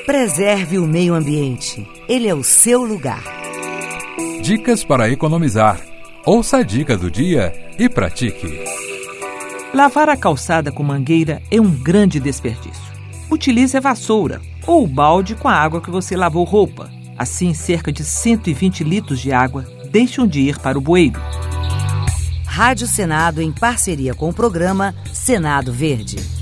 Preserve o meio ambiente. Ele é o seu lugar. Dicas para economizar. Ouça a dica do dia e pratique. Lavar a calçada com mangueira é um grande desperdício. Utilize a vassoura ou o balde com a água que você lavou roupa. Assim, cerca de 120 litros de água deixam de ir para o bueiro. Rádio Senado em parceria com o programa Senado Verde.